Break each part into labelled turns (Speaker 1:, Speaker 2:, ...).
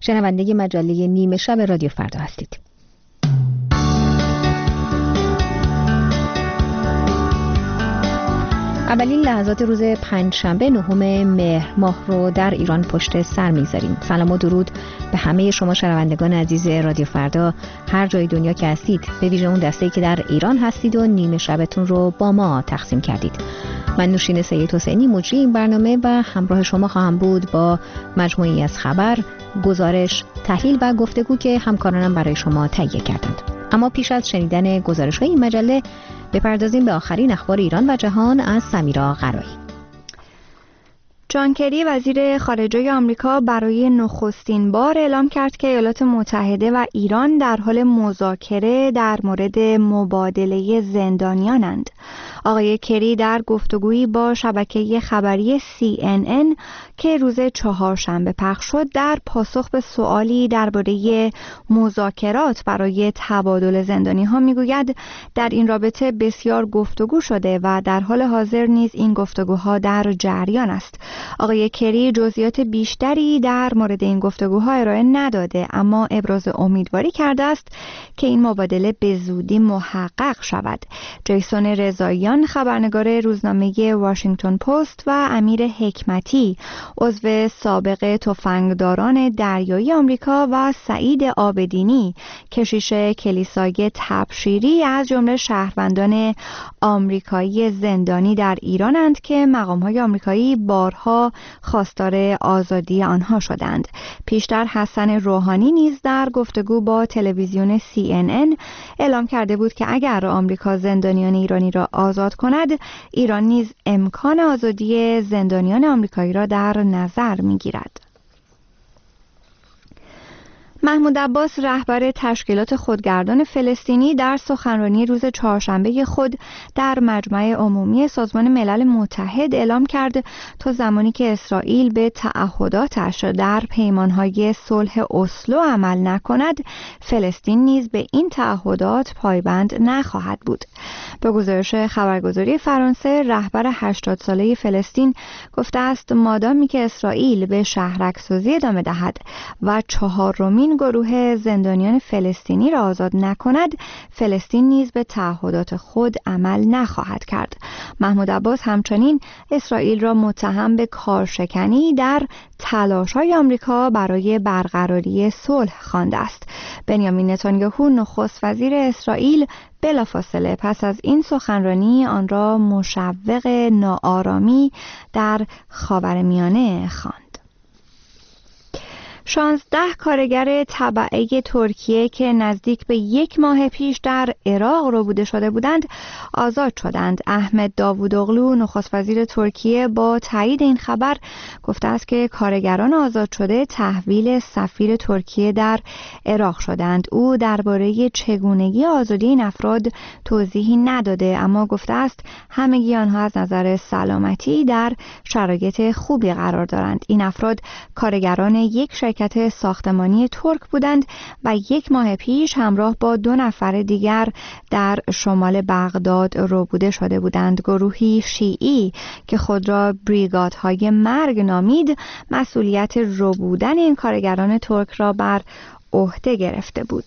Speaker 1: شنونده مجله نیمه شب رادیو فردا هستید. اولین لحظات روز پنجشنبه 9 مهر ماه رو در ایران پشت سر می‌گذاریم. سلام و درود به همه شما شنوندگان عزیز رادیو فردا هر جای دنیا که هستید، به ویژه اون دسته‌ای که در ایران هستید و نیمه شبتون رو با ما تقسیم کردید. من نوشین سید حسینی مجری این برنامه و همراه شما خواهم بود با مجموعی از خبر، گزارش، تحلیل و گفتگو که همکارانم برای شما تهیه کردند. اما پیش از شنیدن گزارش‌های این مجله بپردازیم به آخرین اخبار ایران و جهان از سمیرا قرایی.
Speaker 2: جان کری وزیر خارجه آمریکا برای نخستین بار اعلام کرد که ایالات متحده و ایران در حال مذاکره در مورد مبادله زندانیانند. آقای کری در گفتگویی با شبکه خبری CNN که روز چهارشنبه پخش شد، در پاسخ به سوالی درباره مذاکرات برای تبادل زندانی‌ها میگوید در این رابطه بسیار گفتگو شده و در حال حاضر نیز این گفتگوها در جریان است. آقای کری جزئیات بیشتری در مورد این گفتگوها ارائه نداده، اما ابراز امیدواری کرده است که این مبادله به زودی محقق شود. جیسون رضاییان خبرنگار روزنامه واشنگتن پست و امیر حکمتی عضو سابق تفنگداران دریایی آمریکا و سعید آبدینی کشیش کلیسای تبشیری از جمله شهروندان آمریکایی زندانی در ایرانند که مقام‌های آمریکایی بارها خواستار آزادی آنها شدند. پیشتر حسن روحانی نیز در گفتگو با تلویزیون CNN اعلام کرده بود که اگر آمریکا زندانیان ایرانی را آزاد کند، ایران نیز امکان آزادی زندانیان آمریکایی را در نظر می‌گیرد. محمود عباس رهبر تشکیلات خودگردان فلسطینی در سخنرانی روز چهارشنبه خود در مجمع عمومی سازمان ملل متحد اعلام کرد تا زمانی که اسرائیل به تعهداتش در پیمانهای صلح اسلو عمل نکند، فلسطین نیز به این تعهدات پایبند نخواهد بود. به گزارش خبرگزاری فرانسه، رهبر 80 ساله فلسطین گفته است مادامی که اسرائیل به شهرک‌سازی ادامه دهد و چهارمین گروه زندانیان فلسطینی را آزاد نکند، فلسطین نیز به تعهدات خود عمل نخواهد کرد. محمود عباس همچنین اسرائیل را متهم به کارشکنی در تلاش‌های آمریکا برای برقراری صلح خوانده است. بنیامین نتانیاهو نخست وزیر اسرائیل بلافاصله پس از این سخنرانی آن را مشوق ناآرامی در خاورمیانه خواند. 16 کارگر تبعه ترکیه که نزدیک به 1 ماه پیش در عراق ربوده شده بودند آزاد شدند. احمد داوودوغلو نخست وزیر ترکیه با تایید این خبر گفته است که کارگران آزاد شده تحویل سفیر ترکیه در عراق شدند. او درباره چگونگی آزادی این افراد توضیحی نداده، اما گفته است همگی آنها از نظر سلامتی در شرایط خوبی قرار دارند. این افراد کارگران یک شرکت ساختمانی ترک بودند و 1 ماه پیش همراه با 2 نفر دیگر در شمال بغداد ربوده شده بودند. گروهی شیعی که خود را بریگادهای مرگ نامید، مسئولیت ربودن این کارگران ترک را بر عهده گرفته بود.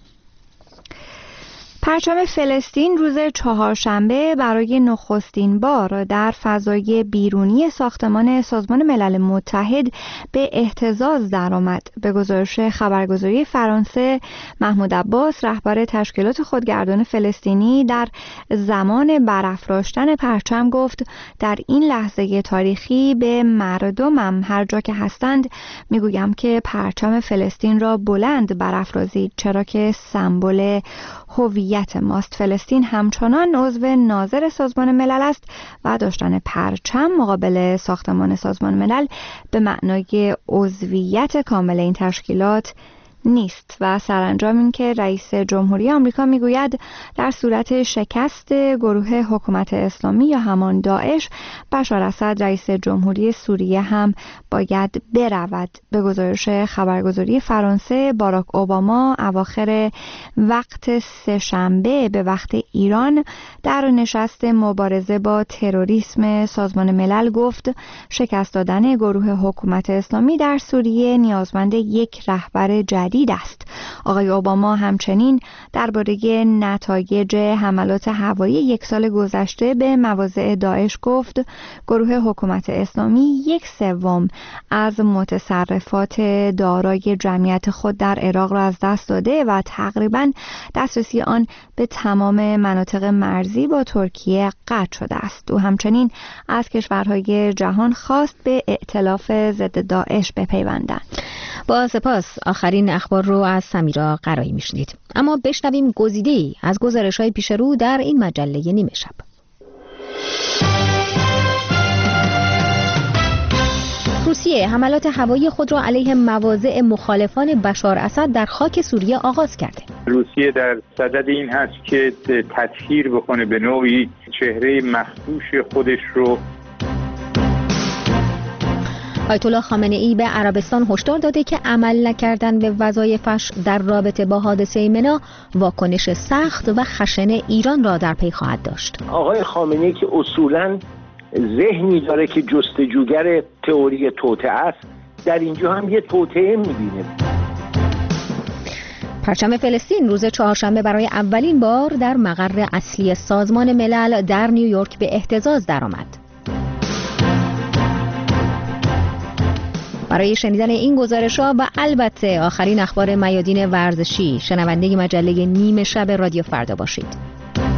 Speaker 2: پرچم فلسطین روز چهارشنبه برای نخستین بار در فضای بیرونی ساختمان سازمان ملل متحد به اهتزاز درآمد. به گزارش خبرگزاری فرانسه، محمود عباس رهبر تشکیلات خودگردان فلسطینی در زمان برافراشتن پرچم گفت در این لحظه تاریخی به مردمم هر جا که هستند میگویم که پرچم فلسطین را بلند برافرازید، چرا که سمبل هویت ماست. فلسطین همچنان عضو ناظر سازمان ملل است و داشتن پرچم مقابل ساختمان سازمان ملل به معنای عضویت کامل این تشکیلات نیست و سرانجام این که رئیس جمهوری آمریکا میگوید در صورت شکست گروه حکومت اسلامی یا همان داعش، بشار اسد رئیس جمهوری سوریه هم باید برود. به گزارش خبرگزاری فرانسه، باراک اوباما اواخر وقت سه‌شنبه به وقت ایران در نشست مبارزه با تروریسم سازمان ملل گفت شکست دادن گروه حکومت اسلامی در سوریه نیازمند یک رهبر جدید است. آقای اوباما همچنین درباره نتایج حملات هوایی یک سال گذشته به مواضع داعش گفت گروه حکومت اسلامی 1/3 از متصرفات دارای جمعیت خود در عراق را از دست داده و تقریباً دسترسی آن به تمام مناطق مرزی با ترکیه قطع شده است. او همچنین از کشورهای جهان خواست به ائتلاف ضد داعش بپیوندند.
Speaker 1: با سپاس. آخرین اخبار رو از سمیرا قرایی میشنید. اما بشنویم گزیده‌ای از گزارش‌های پیش رو در این مجله نیمه شب. روسیه حملات هوایی خود را علیه مواضع مخالفان بشار اسد در خاک سوریه آغاز کرده.
Speaker 3: روسیه در صدد این هست که تطهیر بکنه به نوعی چهره مخدوش خودش رو.
Speaker 1: آیت الله خامنه ای به عربستان هشدار داده که عمل نکردن به وظایفش در رابطه با حادثه منا واکنش سخت و خشن ایران را در پی خواهد داشت.
Speaker 4: آقای خامنه ای که اصولاً ذهنی داره که جستجوگر تئوری توطئه است، در اینجا هم یه توطئه می‌بینه.
Speaker 1: پرچم فلسطین روز چهارشنبه برای اولین بار در مقر اصلی سازمان ملل در نیویورک به اهتزاز درآمد. برای شنیدن این گزارش‌ها و البته آخرین اخبار میادین ورزشی شنونده مجله نیمه شب رادیو فردا باشید.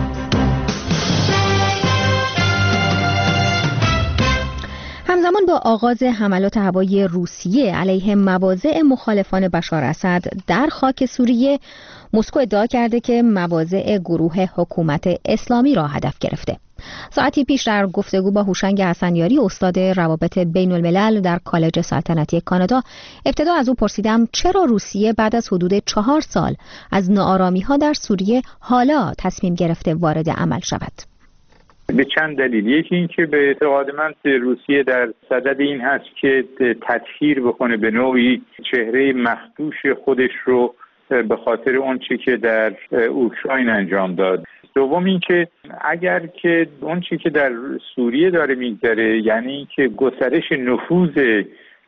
Speaker 1: همزمان با آغاز حملات هوایی روسیه علیه مواضع مخالفان بشار اسد در خاک سوریه، مسکو ادعا کرده که مواضع گروه حکومت اسلامی را هدف گرفته. ساعتی پیش در گفتگو با هوشنگ حسنیاری، استاد روابط بین الملل در کالج سلطنتی کانادا، ابتدا از او پرسیدم چرا روسیه بعد از حدود 4 سال از ناآرامی‌ها در سوریه حالا تصمیم گرفته وارد عمل شود.
Speaker 3: به چند دلیل. یکی این که به اعتقاد من روسیه در صدد این هست که تطهیر بکنه به نوعی چهره مخدوش خودش رو به خاطر اون چی که در اوکراین انجام داد. دوم این که اگر که اون چی که در سوریه داره میگذره، یعنی که گسترش نفوذ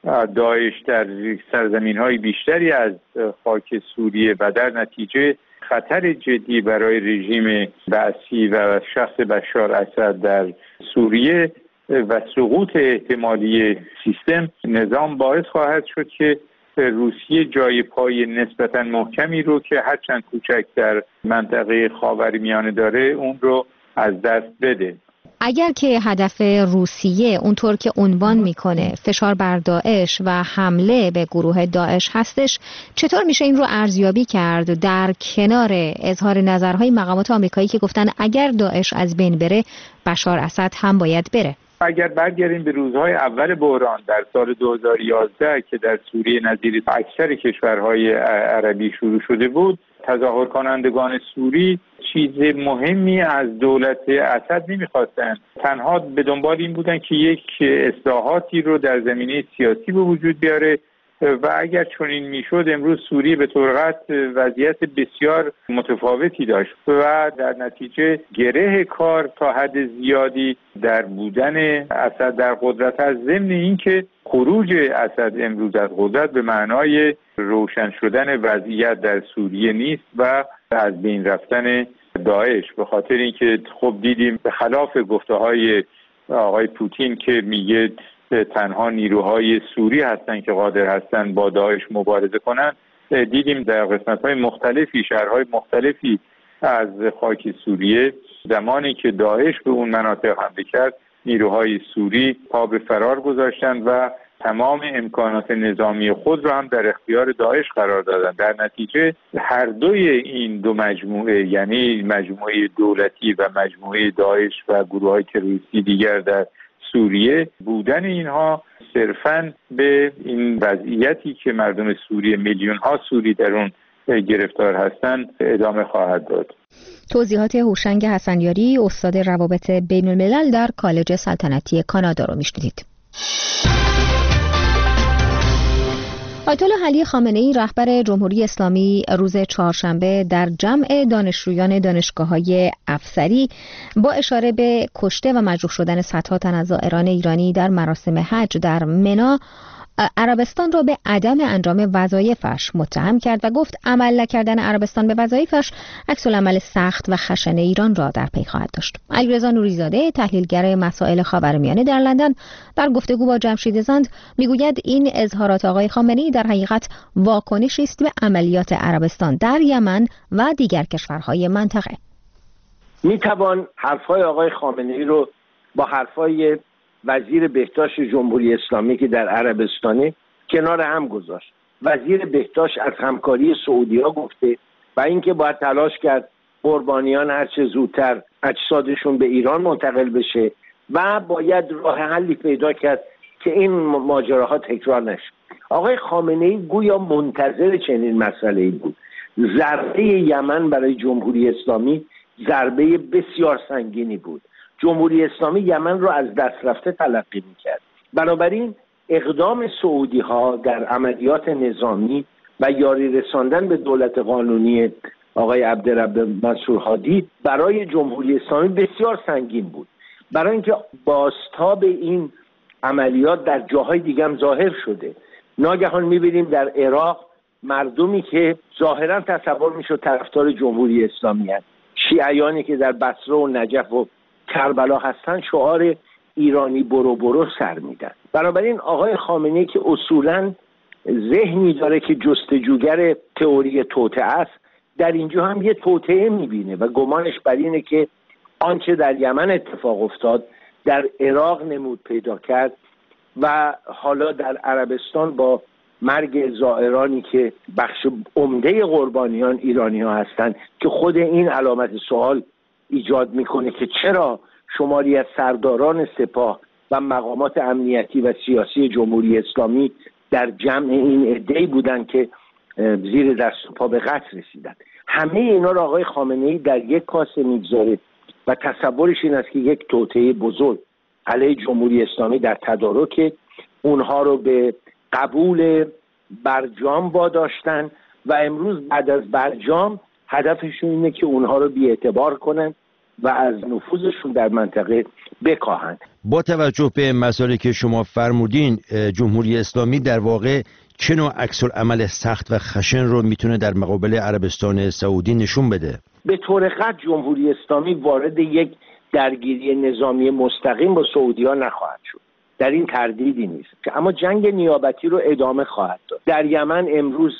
Speaker 3: داعش در سرزمین‌های بیشتری از خاک سوریه و در نتیجه خطر جدی برای رژیم بعثی و شخص بشار اسد در سوریه و سقوط احتمالی سیستم نظام باعث خواهد شد که روسیه جای پای نسبتاً محکمی رو که هرچند کوچک در منطقه خاورمیانه داره اون رو از دست بده.
Speaker 1: اگر که هدف روسیه اونطور که عنوان میکنه فشار بر داعش و حمله به گروه داعش هستش، چطور میشه این رو ارزیابی کرد در کنار اظهار نظرهای مقامات آمریکایی که گفتن اگر داعش از بین بره بشار اسد هم باید بره؟
Speaker 3: اگر برگردیم به روزهای اول بحران در سال 2011 که در سوریه نظیر اکثر کشورهای عربی شروع شده بود، تظاهر کنندگان سوری چیز مهمی از دولت اسد نمیخواستند. تنها به دنبال این بودن که یک اصلاحاتی رو در زمینه سیاسی به وجود بیاره و اگر چنین میشد امروز سوریه به طور قطع وضعیت بسیار متفاوتی داشت و در نتیجه گره کار تا حد زیادی در بودن اسد در قدرت است، ضمن اینکه خروج اسد امروز از قدرت به معنای روشن شدن وضعیت در سوریه نیست و از بین رفتن داعش، به خاطر اینکه خب دیدیم به خلاف گفته‌های آقای پوتین که میگه تنها نیروهای سوری هستن که قادر هستن با داعش مبارزه کنن، دیدیم در قسمت‌های مختلفی شهرهای مختلفی از خاک سوریه زمانی که داعش به اون مناطق حمله کرد نیروهای سوری پا به فرار گذاشتن و تمام امکانات نظامی خود را هم در اختیار داعش قرار دادن. در نتیجه هر دوی این دو مجموعه، یعنی مجموعه دولتی و مجموعه داعش و گروه‌های تروریستی دیگر در سوریه، بودن اینها صرفاً به این وضعیتی که مردم سوریه، میلیون ها سوری در اون گرفتار هستند، ادامه خواهد داد.
Speaker 1: توضیحات هوشنگ حسنیاری، استاد روابط بین الملل در کالج سلطنتی کانادا رو میشنیدید. آیت الله علی خامنه‌ای رهبر جمهوری اسلامی روز چهارشنبه در جمع دانشجویان دانشگاه‌های افسری با اشاره به کشته و مجروح شدن صدها تن از زائران ایرانی در مراسم حج در منی عربستان را به عدم انجام وظایفش متهم کرد و گفت عمل نکردن عربستان به وظایفش عکس‌العمل سخت و خشن ایران را در پی خواهد داشت. علیرضا نوری‌زاده، تحلیلگر مسائل خاورمیانه در لندن، در گفتگو با جمشید زند میگوید این اظهارات آقای خامنه‌ای در حقیقت واکنشی است به عملیات عربستان در یمن و دیگر کشورهای منطقه.
Speaker 4: میتوان حرفهای آقای خامنه‌ای رو با حرفهای وزیر بهداشت جمهوری اسلامی که در عربستانه کنار هم گذاشت. وزیر بهداشت از همکاری سعودی‌ها گفته و اینکه باید تلاش کرد قربانیان هر چه زودتر اجسادشون به ایران منتقل بشه و باید راه حلی پیدا کرد که این ماجراها تکرار نشه. آقای خامنه‌ای گویا منتظر چنین مسئله‌ای بود. ضربه یمن برای جمهوری اسلامی ضربه بسیار سنگینی بود. جمهوری اسلامی یمن رو از دست رفته تلقی می‌کرد. بنابراین اقدام سعودی‌ها در عملیات نظامی و یاری رساندن به دولت قانونی آقای عبدالرب منصور هادی برای جمهوری اسلامی بسیار سنگین بود. برای اینکه بازتاب این عملیات در جاهای دیگه هم ظاهر شده. ناگهان می‌بینیم در عراق مردمی که ظاهراً تصور می‌شد طرفدار جمهوری اسلامی هستند، شیعیانی که در بصره و نجف و کربلا هستن، شعار ایرانی برو برو سر میدن. بنابراین آقای خامنه‌ای که اصولاً ذهنی داره که جستجوگر تئوری توطئه است، در اینجا هم یه توطئه میبینه و گمانش بر اینه که آنچه در یمن اتفاق افتاد در عراق نمود پیدا کرد و حالا در عربستان با مرگ زائرانی که بخش عمده قربانیان ایرانی ها هستند که خود این علامت سوال ایجاد میکنه که چرا شماری از سرداران سپاه و مقامات امنیتی و سیاسی جمهوری اسلامی در جمع این عده‌ای بودند که زیر دست و پا به قتل رسیدند. همه اینا را آقای خامنه‌ای در یک کاسه میگذاره و تصورش این است که یک توطئه بزرگ علیه جمهوری اسلامی در تدارک، اونها رو به قبول برجام واداشتن و امروز بعد از برجام هدفشون اینه که اونها رو بی‌اعتبار کنن و از نفوذشون در منطقه بکاهند.
Speaker 5: با توجه به مسائلی که شما فرمودین، جمهوری اسلامی در واقع چه نوع عکس‌العمل سخت و خشن رو میتونه در مقابل عربستان سعودی نشون بده؟
Speaker 4: به طور قطع جمهوری اسلامی وارد یک درگیری نظامی مستقیم با سعودی‌ها نخواهد شد. در این تردیدی نیست. اما جنگ نیابتی رو ادامه خواهد داد. در یمن امروز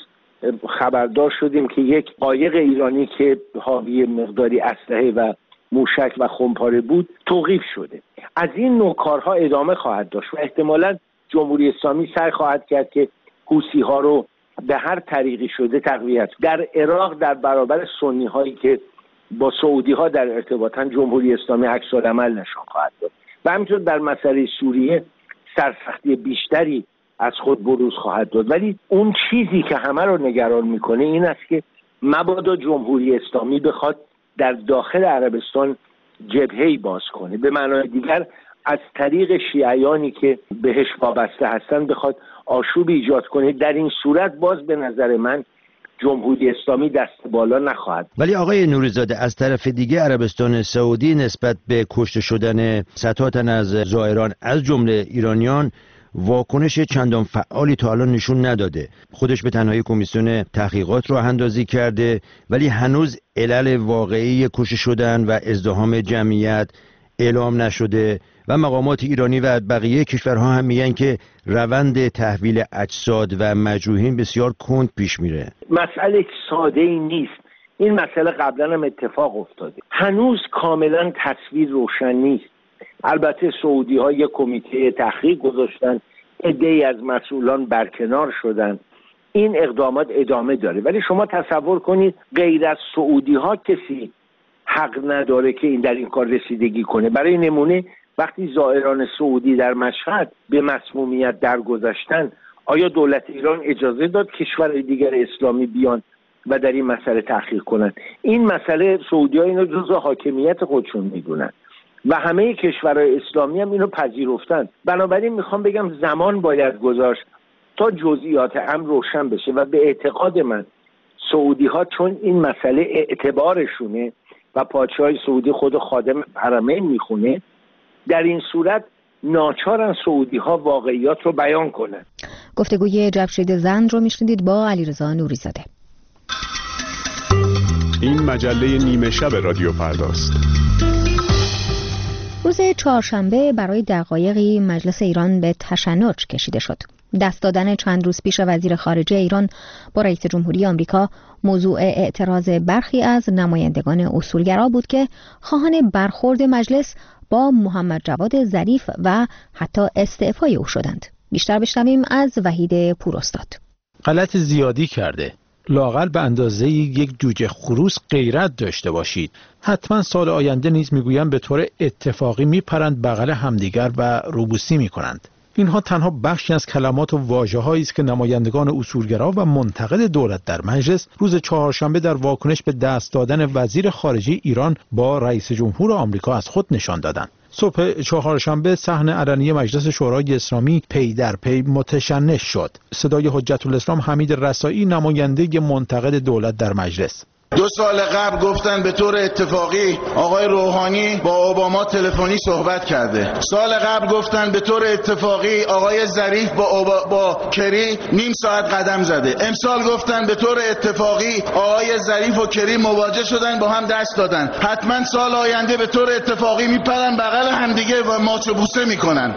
Speaker 4: خبردار شدیم که یک قایق ایرانی که حاوی مقداری اسلحه و موشک و خمپاره بود توقیف شده. از این نوع کارها ادامه خواهد داشت و احتمالاً جمهوری اسلامی سعی خواهد کرد که حوثی‌ها رو به هر طریقی شده تقویت. در عراق در برابر سنی هایی که با سعودی ها در ارتباطن، جمهوری اسلامی عکس‌العمل نشان خواهد داد و همینطور در مسئله سوریه سرسختی بیشتری از خود بروز خواهد داد. ولی اون چیزی که همه رو نگران میکنه این است که مبادا جمهوری اسلامی بخواد در داخل عربستان جبهه‌ای باز کنه، به معنای دیگر از طریق شیعیانی که بهش وابسته هستن بخواد آشوب ایجاد کنه. در این صورت باز به نظر من جمهوری اسلامی دست بالا نخواهد.
Speaker 5: ولی آقای نوری‌زاده، از طرف دیگه عربستان سعودی نسبت به کشته شدن صدها تن از زائران از جمله ایرانیان واکنش چندان فعالی تا الان نشون نداده. خودش به تنهایی کمیسیون تحقیقات راه اندازی کرده ولی هنوز علل واقعی کشته شدن و ازدحام جمعیت اعلام نشده و مقامات ایرانی و بقیه کشورها هم میگن که روند تحویل اجساد و مجروحین بسیار کند پیش میره.
Speaker 4: مسئله ساده ای نیست. این مسئله قبلا هم اتفاق افتاده. هنوز کاملا تصویر روشن نیست. البته سعودی ها یک کمیته تحقیق گذاشتن، عده‌ای از مسئولان برکنار شدن. این اقدامات ادامه داره. ولی شما تصور کنید غیر از سعودی ها کسی حق نداره که این در این کار رسیدگی کنه. برای نمونه وقتی زائران سعودی در مشهد به مسمومیت درگذشتن، آیا دولت ایران اجازه داد کشورهای دیگر اسلامی بیان و در این مسئله تحقیق کنند؟ این مسئله سعودی‌ها اینو جزء حاکمیت خودشون میدونن و همه کشورهای اسلامی هم اینو پذیرفتن. بنابراین میخوام بگم زمان باید گذاشت تا جزئیات امر روشن بشه و به اعتقاد من سعودی‌ها چون این مسئله اعتبارشونه و پادشاه سعودی خود خادم حرمین میخونه، در این صورت ناچارن سعودی‌ها واقعیات رو بیان کنن.
Speaker 1: گفتگوی جمشید زند رو میشنیدید با علیرضا نوری‌زاده.
Speaker 6: این مجله نیمه شب رادیو فرداست.
Speaker 1: روز چهارشنبه برای دقایقی مجلس ایران به تشنج کشیده شد. دست دادن چند روز پیش وزیر خارجه ایران با رئیس جمهوری آمریکا موضوع اعتراض برخی از نمایندگان اصولگرا بود که خواهان برخورد مجلس با محمد جواد ظریف و حتی استعفای او شدند. بیشتر بشنویم از وحید پوراستاد.
Speaker 7: غلط زیادی کرده. لااقل به اندازه یک جوجه خروس غیرت داشته باشید. حتما سال آینده نیز میگویم به طور اتفاقی میپرند بغل همدیگر و روبوسی میکنند. اینها تنها بخشی از کلمات و واژه‌هایی است که نمایندگان اصولگرا و منتقد دولت در مجلس روز چهارشنبه در واکنش به دست دادن وزیر خارجه ایران با رئیس جمهور آمریکا از خود نشان دادند. صبح چهارشنبه صحن علنی مجلس شورای اسلامی پی در پی متشنج شد. صدای حجت الاسلام حمید رسایی نماینده منتقد دولت در مجلس:
Speaker 8: 2 سال قبل گفتن به طور اتفاقی آقای روحانی با اوباما تلفنی صحبت کرده. سال قبل گفتن به طور اتفاقی آقای ظریف با کری نیم ساعت قدم زده. امسال گفتن به طور اتفاقی آقای ظریف و کری مواجه شدن، با هم دست دادن. حتما سال آینده به طور اتفاقی میپرن بغل همدیگه و ماچ و بوسه میکنن.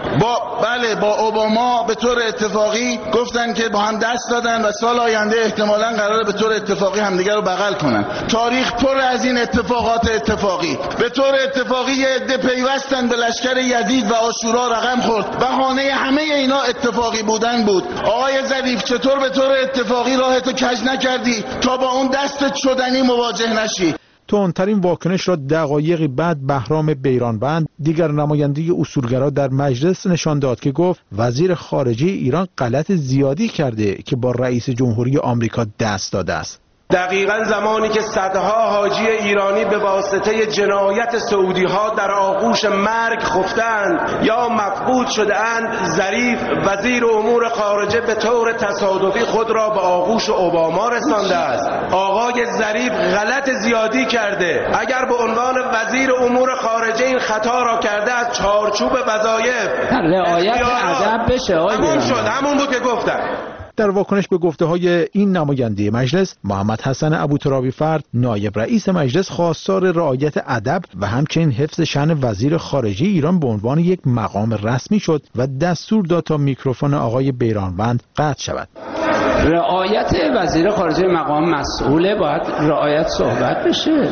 Speaker 8: با اوباما به طور اتفاقی گفتن که با هم دست دادن و سال آینده احتمالاً قراره به طور اتفاقی همدیگه رو بغل کنن. تاریخ پر از این اتفاقات اتفاقی. به طور اتفاقی یه عده پیوستن به لشکر یزید و عاشورا رقم خورد. بهانه همه اینا اتفاقی بودن بود. آقای ظریف چطور به طور اتفاقی راهتو کج نکردی تا با اون دست شدنی مواجه نشی؟
Speaker 7: تندترین واکنش را دقایقی بعد بهرام بیرانوند، دیگر نماینده اصولگرا در مجلس، نشان داد که گفت وزیر خارجه ایران غلط زیادی کرده که با رئیس جمهوری آمریکا دست داده است.
Speaker 9: دقیقاً زمانی که صدها حاجی ایرانی به واسطه جنایت سعودی ها در آغوش مرگ خفتند یا مفقود شده‌اند، ظریف وزیر امور خارجه به طور تصادفی خود را به آغوش اوباما رسانده است. آقای ظریف غلط زیادی کرده. اگر به عنوان وزیر امور خارجه این خطا را کرده، از چارچوب وظایف
Speaker 10: رعایت ادب بشه.
Speaker 9: همون بود که گفتم.
Speaker 7: در واکنش به گفته‌های این نماینده مجلس، محمد حسن ابوترابی فرد، نایب رئیس مجلس، خواستار رعایت ادب و همچنین حفظ شأن وزیر خارجه ایران به عنوان یک مقام رسمی شد و دستور داد تا میکروفون آقای بیرانوند قطع شود.
Speaker 10: رعایت وزیر خارجه مقام مسئوله، باید رعایت صحبت بشه.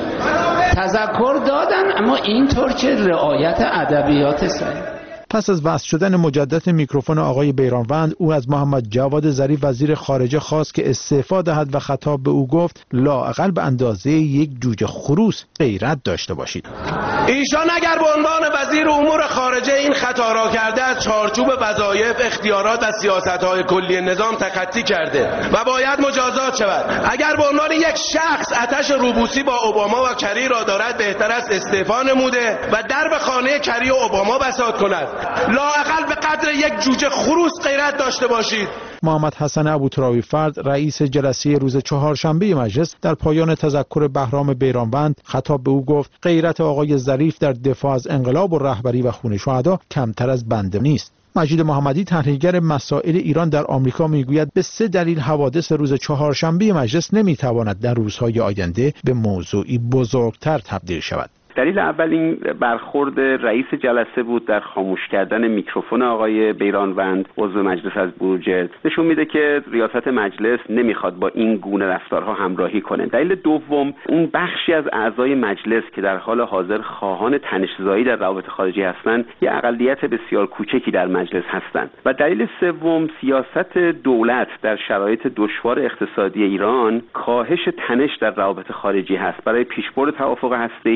Speaker 10: تذکر دادن، اما اینطور که رعایت ادبیات صحیح.
Speaker 7: پس از وصل شدن مجدد میکروفون آقای بیرانوند، او از محمد جواد ظریف وزیر خارجه خواست که استعفا دهد و خطاب به او گفت لااقل به اندازه یک جوجه خروس غیرت داشته باشید.
Speaker 9: ایشان اگر به عنوان وزیر امور خارجه این خطا را کرده، از چارچوب وظایف، اختیارات و سیاست‌های کلی نظام تخطی کرده و باید مجازات شود. اگر به عنوان یک شخص آتش روبوسی با اوباما و کری را دارد، بهتر است استعفا نموده و درب خانه کری و اوباما بساط کند. لااقل به قدر یک جوجه خروس غیرت داشته باشید.
Speaker 7: محمد حسن ابوترابی فرد، رئیس جلسه روز چهارشنبه مجلس، در پایان تذکر بهرام بیرانوند خطاب به او گفت غیرت آقای ظریف در دفاع از انقلاب و رهبری و خون شهدا کمتر از بنده نیست. مجید محمدی، تحلیلگر مسائل ایران در آمریکا، میگوید به 3 دلیل حوادث روز چهارشنبه مجلس نمیتواند در روزهای آینده به موضوعی بزرگتر تبدیل شود.
Speaker 11: دلیل اول این برخورد رئیس جلسه بود در خاموش کردن میکروفون آقای بیرانوند، عضو مجلس از بروجرد. نشون میده که ریاست مجلس نمیخواد با این گونه رفتارها همراهی کنه. دلیل دوم، اون بخشی از اعضای مجلس که در حال حاضر خواهان تنش‌زایی در روابط خارجی هستند، یه اقلیت بسیار کوچکی در مجلس هستند. و دلیل سوم، سیاست دولت در شرایط دشوار اقتصادی ایران کاهش تنش در روابط خارجی هست برای پیشبرد توافق هسته‌ای و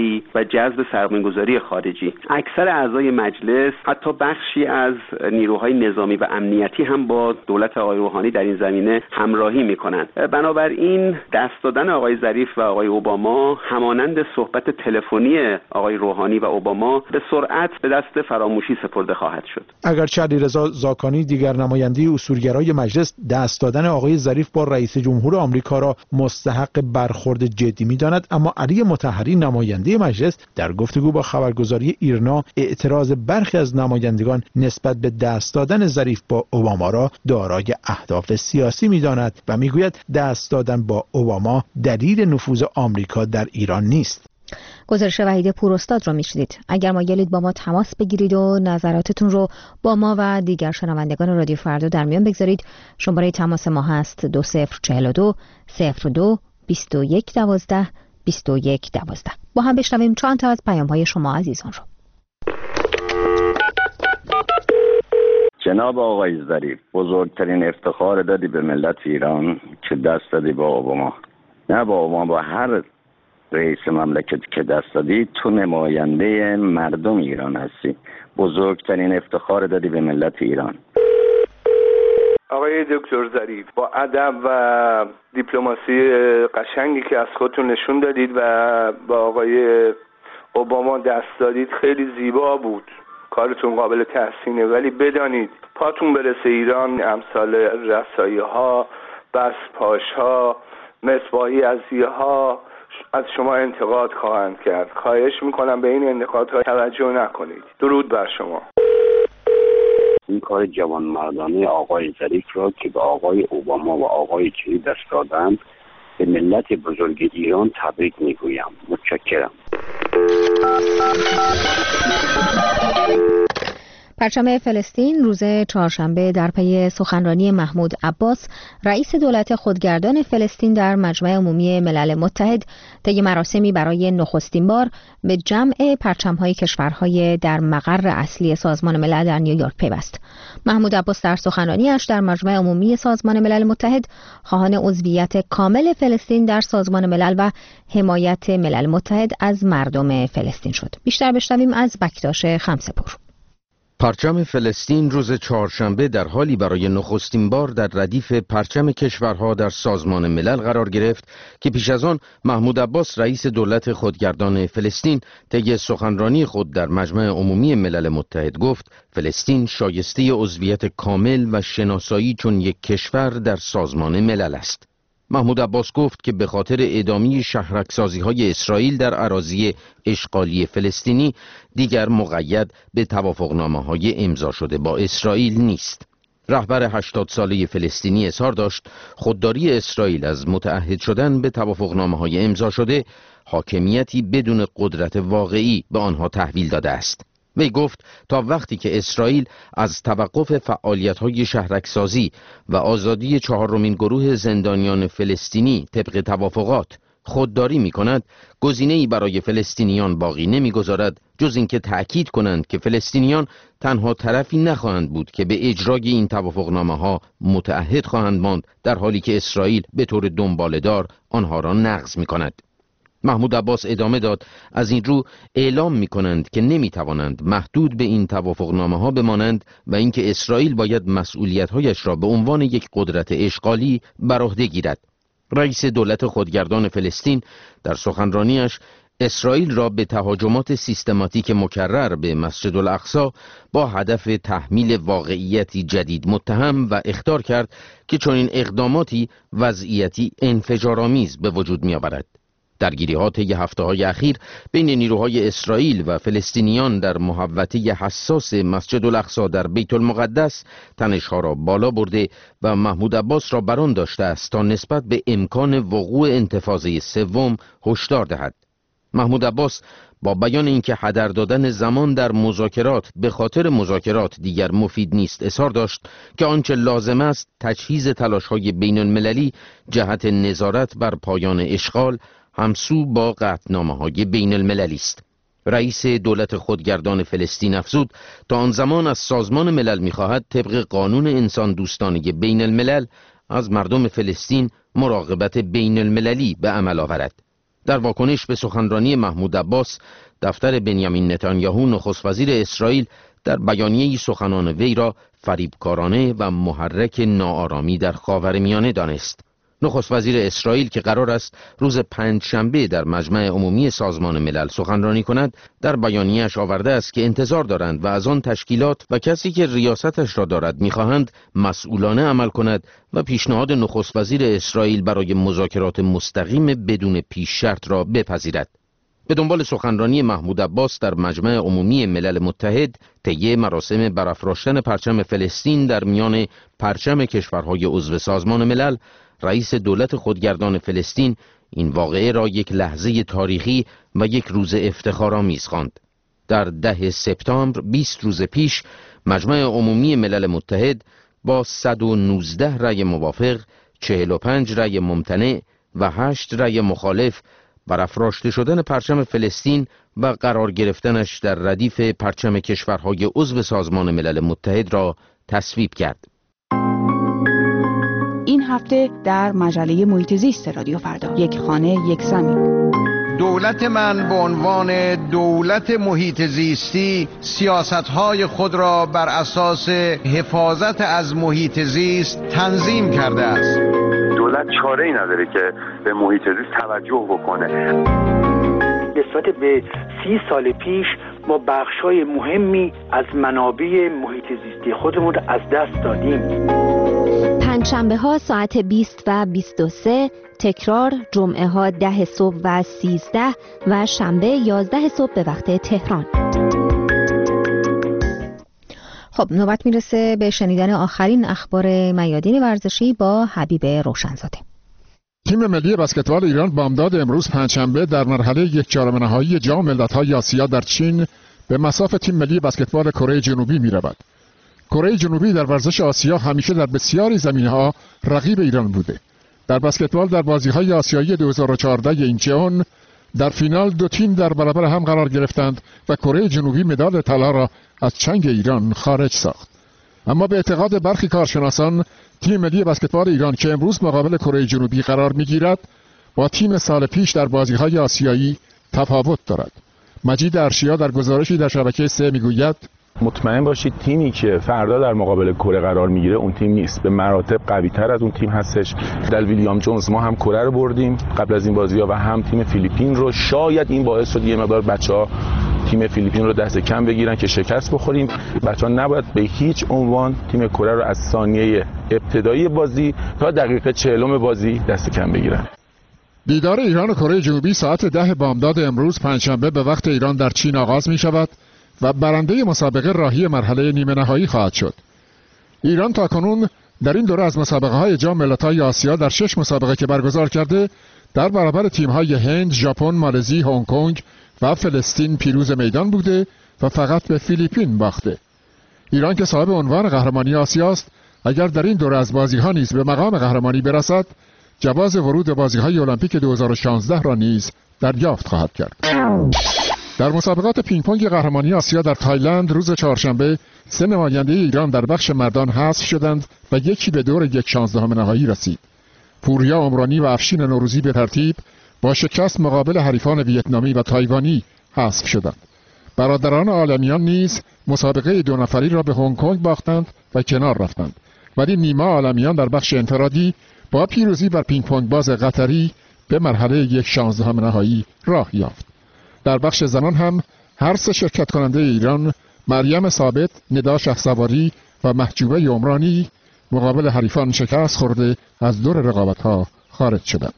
Speaker 11: جذب سرمایه‌گذاری خارجی. اکثر اعضای مجلس، حتی بخشی از نیروهای نظامی و امنیتی هم با دولت آقای روحانی در این زمینه همراهی می‌کنند. بنابراین دست دادن آقای ظریف و آقای اوباما همانند صحبت تلفنی آقای روحانی و اوباما به سرعت به دست فراموشی سپرده خواهد شد.
Speaker 7: اگرچه علیرضا زاکانی دیگر نماینده اصولگرای مجلس دست دادن آقای ظریف با رئیس جمهور آمریکا را مستحق برخورد جدی می‌داند، اما علی مطهری نماینده مجلس در گفتگو با خبرگزاری ایرنا اعتراض برخی از نمایندگان نسبت به دست دادن ظریف با اوباما را دارای اهداف سیاسی می‌داند و می‌گوید دست دادن با اوباما دلیل نفوذ آمریکا در ایران نیست.
Speaker 1: گزارش وحید پوراستاد رو میشنید. اگر مایلید با ما تماس بگیرید و نظراتتون رو با ما و دیگر شنوندگان رادیو فردا در میان بگذارید، شماره تماس ما هست 2042 02 21 12 21 12. با هم بشنویم چند تا از پیام‌های شما عزیزان رو.
Speaker 12: جناب آقای ظریف، بزرگترین افتخار دادی به ملت ایران که دست دادی با اوباما. نه با اوباما، با هر رئیس مملکتی که دست دادی، تو نماینده مردم ایران هستی. بزرگترین افتخار دادی به ملت ایران.
Speaker 13: آقای دکتر ظریف، با ادب و دیپلماسی قشنگی که از خودتون نشون دادید و با آقای اوباما دست دادید خیلی زیبا بود. کارتون قابل تحسینه، ولی بدانید پاتون برسه ایران امثال رسایی‌ها، بسپاش‌ها، مصباحی ازی‌ها از شما انتقاد خواهند کرد. خواهش میکنم به این انتقادها توجه نکنید. درود بر شما.
Speaker 12: این کار جوانمردانه آقای ظریف را که به آقای اوباما و آقای کری دست دادند به ملت بزرگ ایران تبریک میگویم. متشکرم.
Speaker 1: پرچم فلسطین روز چهارشنبه در پی سخنرانی محمود عباس رئیس دولت خودگردان فلسطین در مجمع عمومی ملل متحد طی مراسمی برای نخستین بار به جمع پرچم‌های کشورهای در مقر اصلی سازمان ملل در نیویورک پیوست. محمود عباس در سخنرانیش در مجمع عمومی سازمان ملل متحد خواهان عضویت کامل فلسطین در سازمان ملل و حمایت ملل متحد از مردم فلسطین شد. بیشتر بشنویم از بکتاش خمسه‌پور.
Speaker 5: پرچم فلسطین روز چهارشنبه در حالی برای نخستین بار در ردیف پرچم کشورها در سازمان ملل قرار گرفت که پیش از آن محمود عباس رئیس دولت خودگردان فلسطین طی سخنرانی خود در مجمع عمومی ملل متحد گفت فلسطین شایسته عضویت کامل و شناسایی چون یک کشور در سازمان ملل است. محمود عباس گفت که به خاطر ادامه شهرک‌سازی‌های اسرائیل در اراضی اشغالی فلسطینی دیگر مقید به توافقنامه‌های امضا شده با اسرائیل نیست. رهبر 80 ساله فلسطینی اظهار داشت خودداری اسرائیل از متعهد شدن به توافقنامه‌های امضا شده حاکمیتی بدون قدرت واقعی به آنها تحویل داده است. وی گفت تا وقتی که اسرائیل از توقف فعالیت‌های شهرک‌سازی و آزادی چهارمین گروه زندانیان فلسطینی طبق توافقات خودداری می‌کند، گزینه‌ای برای فلسطینیان باقی نمی‌گذارد جز اینکه تأکید کنند که فلسطینیان تنها طرفی نخواهند بود که به اجرای این توافقنامه‌ها متعهد خواهند ماند، در حالی که اسرائیل به طور دنباله‌دار آنها را نقض می‌کند. محمود عباس ادامه داد از این رو اعلام می کنند که نمی توانند محدود به این توافقنامه ها بمانند و اینکه اسرائیل باید مسئولیت‌هایش را به عنوان یک قدرت اشغالی بر عهده گیرد. رئیس دولت خودگردان فلسطین در سخنرانیش اسرائیل را به تهاجمات سیستماتیک مکرر به مسجد الاقصی با هدف تحمیل واقعیتی جدید متهم و اخطار کرد که چنین اقداماتی وضعیتی انفجارآمیز به وجود می آورد. درگیری‌ها طی هفته‌های اخیر بین نیروهای اسرائیل و فلسطینیان در محوطه حساس مسجد الاقصی در بیت المقدس تنش‌ها را بالا برده و محمود عباس را بران داشته است تا نسبت به امکان وقوع انتفاضه سوم هشدار دهد. محمود عباس با بیان اینکه هدر دادن زمان در مذاکرات به خاطر مذاکرات دیگر مفید نیست اظهار داشت که آنچه لازم است تجهیز تلاش‌های بین‌المللی جهت نظارت بر پایان اشغال همسو با قطعنامه‌های بین المللی است. رئیس دولت خودگردان فلسطین افزود تا آن زمان از سازمان ملل می‌خواهد طبق قانون انسان دوستانه بین الملل از مردم فلسطین مراقبت بین المللی به عمل آورد.
Speaker 14: در واکنش به سخنرانی محمود عباس، دفتر بنیامین نتانیاهو نخست وزیر اسرائیل در بیانیه‌ای سخنان وی را فریبکارانه و محرک ناآرامی در خاورمیانه دانست. نخست وزیر اسرائیل که قرار است روز پنجشنبه در مجمع عمومی سازمان ملل سخنرانی کند، در بیانیه‌اش آورده است که انتظار دارند و از آن تشکیلات و کسی که ریاستش را دارد می‌خواهند مسئولانه عمل کند و پیشنهاد نخست وزیر اسرائیل برای مذاکرات مستقیم بدون پیش شرط را بپذیرد. به دنبال سخنرانی محمود عباس در مجمع عمومی ملل متحد طی مراسم برافراشتن پرچم فلسطین در میان پرچم کشورهای عضو سازمان ملل، رئیس دولت خودگردان فلسطین این واقعه را یک لحظه تاریخی و یک روز افتخارآمیز خواند. در 10 سپتامبر 20 روز پیش مجمع عمومی ملل متحد با 119 رأی موافق، 45 رأی ممتنع و 8 رأی مخالف برافراشته شدن پرچم فلسطین و قرار گرفتنش در ردیف پرچم کشورهای عضو سازمان ملل متحد را تصویب کرد.
Speaker 15: این هفته در مجله محیط زیست رادیو فردا، یک خانه یک زمین.
Speaker 16: دولت من به عنوان دولت محیط زیستی سیاست‌های خود را بر اساس حفاظت از محیط زیست تنظیم کرده است.
Speaker 17: دولت چاره‌ای نداره که به محیط زیست توجه بکنه.
Speaker 18: نسبت به 30 سال پیش ما بخشای مهمی از منابع محیط زیستی خودمون رو از دست دادیم.
Speaker 1: پنجشنبه ها ساعت 20 و 23، تکرار جمعه ها 10 صبح و 13 و شنبه 11 صبح به وقت تهران. خب نوبت میرسه به شنیدن آخرین اخبار میادین ورزشی با حبیب روشنزاده.
Speaker 19: تیم ملی بسکتبال ایران بامداد امروز پنجشنبه در مرحله 1/4 نهایی جام ملت‌های آسیا در چین به مصاف تیم ملی بسکتبال کره جنوبی می‌رود. کره جنوبی در ورزش آسیا همیشه در بسیاری زمینه‌ها رقیب ایران بوده. در بسکتبال در بازی‌های آسیایی 2014 اینچون در فینال دو تیم در برابر هم قرار گرفتند و کره جنوبی مدال طلا را از چنگ ایران خارج ساخت. اما به اعتقاد برخی کارشناسان تیم ملی بسکتبال ایران که امروز مقابل کره جنوبی قرار می‌گیرد با تیم سال پیش در بازی‌های آسیایی تفاوت دارد. مجید ارشیا در گزارشی در شبکه 3 میگوید
Speaker 20: مطمئن باشید تیمی که فردا در مقابل کره قرار میگیره اون تیم نیست، به مراتب قوی تر از اون تیم هستش. در ویلیام جونز ما هم کره رو بردیم قبل از این بازی‌ها و هم تیم فیلیپین رو. شاید این باعث شد یه مقدار بچه‌ها تیم فیلیپین رو دست کم بگیرن که شکست بخوریم. بچه‌ها نباید به هیچ عنوان تیم کره رو از ثانیه ابتدایی بازی تا دقیقه 40 بازی دست کم بگیرن.
Speaker 19: دیدار ایران و کره جنوبی ساعت 10 بامداد امروز پنجشنبه به وقت ایران در چین آغاز می شود و برنده مسابقه راهی مرحله نیمه نهایی خواهد شد. ایران تاکنون در این دوره از مسابقه‌های جام ملت‌های آسیا در 6 مسابقه که برگزار کرده در برابر تیم‌های هند، ژاپن، مالزی، هنگ کنگ و فلسطین پیروز میدان بوده و فقط به فیلیپین باخته. ایران که صاحب عنوان قهرمانی آسیا است، اگر در این دوره از بازی‌ها نیز به مقام قهرمانی برسد، جواز ورود به بازی‌های المپیک 2016 را نیز دریافت خواهد کرد. در مسابقات پینگ پونگ قهرمانی آسیا در تایلند روز چهارشنبه 3 نماینده ایران در بخش مردان حذف شدند و یکی به دور 1/16 نهایی رسید. پوریا عمرانی و افشین نوروزی به ترتیب با شکست مقابل حریفان ویتنامی و تایوانی حذف شدند. برادران عالمیان نیز مسابقه 2 نفری را به هنگ کنگ باختند و کنار رفتند. ولی نیما عالمیان در بخش انفرادی با پیروزی بر پینگ پونگ باز قطری به مرحله 1/16 نهایی راه یافت. در بخش زنان هم هر 3 شرکت کننده ایران، مریم ثابت، ندا شهسواری و محجوبه عمرانی، مقابل حریفان شکست خورده از دور رقابت‌ها خارج شدند.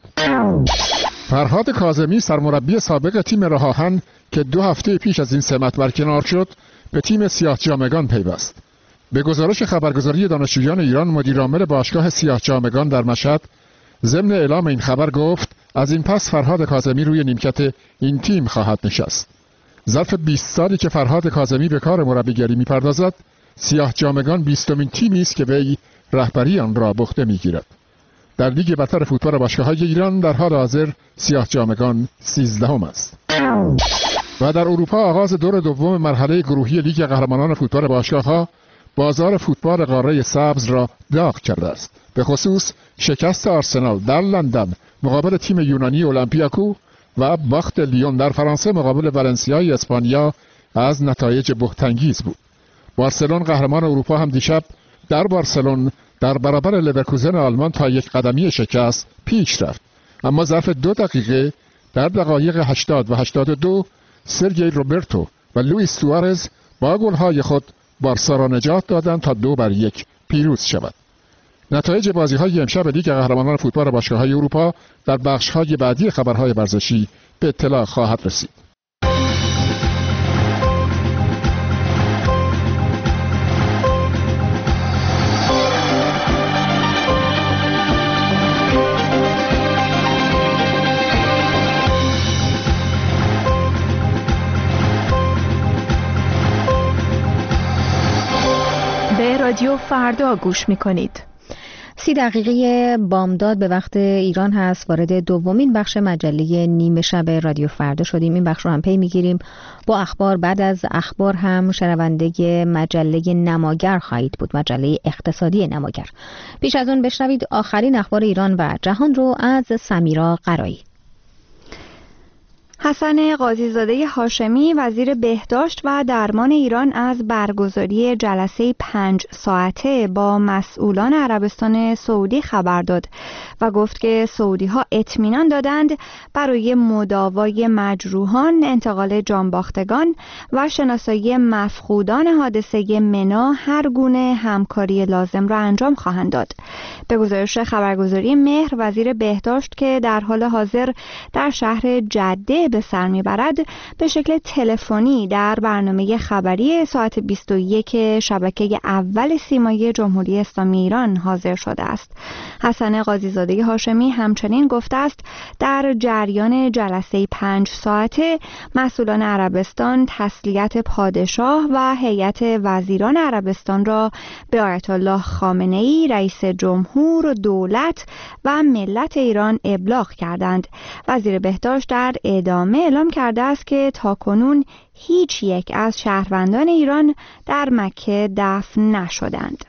Speaker 19: فرهاد کاظمی سرمربی سابق تیم راه آهن که 2 هفته پیش از این سمت برکنار شد، به تیم سیاه جامگان پیوست. به گزارش خبرگزاری دانشجویان ایران، مدیر عامل باشگاه سیاه جامگان در مشهد ضمن اعلام این خبر گفت از این پس فرهاد کاظمی روی نیمکت این تیم خواهد نشست. ظرف 20 سالی که فرهاد کاظمی به کار مربیگری می‌پردازد، سیاه جامگان 20مین تیمی است که وی رهبری آن را به عهده می‌گیرد. در لیگ برتر فوتبال باشگاه‌های ایران در حال حاضر سیاه جامگان 13ام است. و در اروپا آغاز دور دوم مرحله گروهی لیگ قهرمانان فوتبال باشگاه‌ها بازار فوتبال قاره سبز را داغ کرده است. به خصوص شکست آرسنال در لندن مقابل تیم یونانی اولمپیاکو و باخت لیون در فرانسه مقابل ولنسیای اسپانیا از نتایج بهت‌انگیز بود. بارسلون قهرمان اروپا هم دیشب در بارسلون در برابر لورکوزن آلمان تا یک قدمی شکست پیش رفت، اما ظرف 2 دقیقه در دقایق 80 و 82 سرگئی روبرتو و لوئیس سوارز با گل‌های خود بارسا را نجات دادند تا 2-1 پیروز شود. نتایج بازی‌های امشب لیگ قهرمانان فوتبال باشگاه‌های اروپا در بخش‌های بعدی خبرهای ورزشی به اطلاع خواهد رسید.
Speaker 2: رادیو فردا گوش می‌کنید.
Speaker 1: 30 دقیقه بامداد به وقت ایران هست. وارد دومین بخش مجله نیمه شب رادیو فردا شدیم. این بخش رو هم پی میگیریم با اخبار. بعد از اخبار هم شنونده مجله نماگر خواهید بود، مجله اقتصادی نماگر. پیش از اون بشنوید آخرین اخبار ایران و جهان رو از سمیرا قرایی.
Speaker 2: حسن قاضی‌زاده هاشمی وزیر بهداشت و درمان ایران از برگزاری جلسه 5 ساعته با مسئولان عربستان سعودی خبر داد و گفت که سعودی‌ها اطمینان دادند برای مداوای مجروحان، انتقال جانباختگان و شناسایی مفقودان حادثه منا هر گونه همکاری لازم را انجام خواهند داد. به گزارش خبرگزاری مهر، وزیر بهداشت که در حال حاضر در شهر جده به سر میبرد به شکل تلفنی در برنامه خبری ساعت 21 شبکه اول سیمایی جمهوری اسلامی ایران حاضر شده است. حسن قاضی‌زاده هاشمی همچنین گفته است در جریان جلسه 5 ساعته مسئولان عربستان تسلیت پادشاه و هیئت وزیران عربستان را به آیت الله خامنه‌ای رئیس جمهور، دولت و ملت ایران ابلاغ کردند. وزیر بهداشت در ادامه اعلام کرده است که تاکنون هیچ یک از شهروندان ایران در مکه دفن نشدند.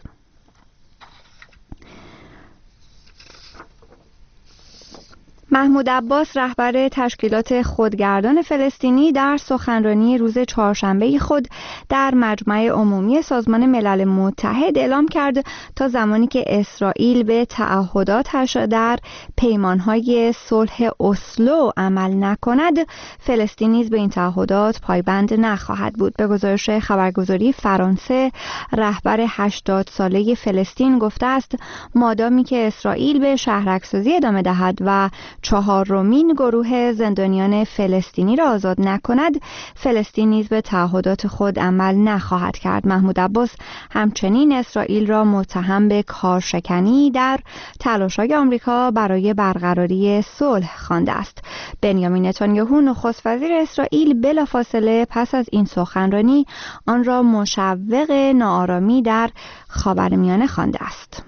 Speaker 2: محمود عباس رهبر تشکیلات خودگردان فلسطینی در سخنرانی روز چهارشنبه خود در مجمع عمومی سازمان ملل متحد اعلام کرد تا زمانی که اسرائیل به تعهداتش در پیمانهای صلح اسلو عمل نکند، فلسطین نیز به این تعهدات پایبند نخواهد بود. به گزارش خبرگزاری فرانسه، رهبر 80 ساله فلسطین گفته است مادامی که اسرائیل به شهرک‌سازی ادامه دهد و 4مین گروه زندانیان فلسطینی را آزاد نکند، فلسطین نیز به تعهدات خود عمل نخواهد کرد. محمود عباس همچنین اسرائیل را متهم به کارشکنی در تلاش‌های آمریکا برای برقراری صلح خوانده است. بنیامین نتانیاهو نخست وزیر اسرائیل بلافاصله پس از این سخنرانی آن را مشوق ناآرامی در خاورمیانه خوانده است.